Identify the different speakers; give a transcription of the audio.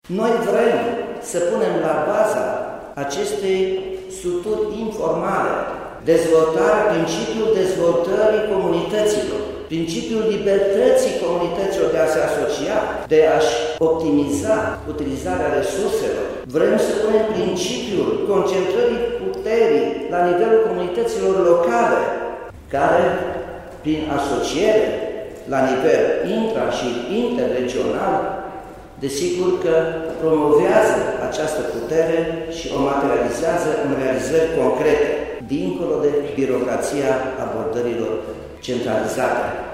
Speaker 1: Noi vrem să punem la baza acestei structuri informale dezvoltarea, principiul dezvoltării comunităților, principiul libertății comunităților de a se asocia, de a-și optimiza utilizarea resurselor. Vrem să punem principiul concentrării puterii la nivelul comunităților locale, care, prin asociere la nivel intra- și interregional, desigur că promovează această putere și o materializează în realizări concrete, dincolo de birocrația abordărilor centralizate.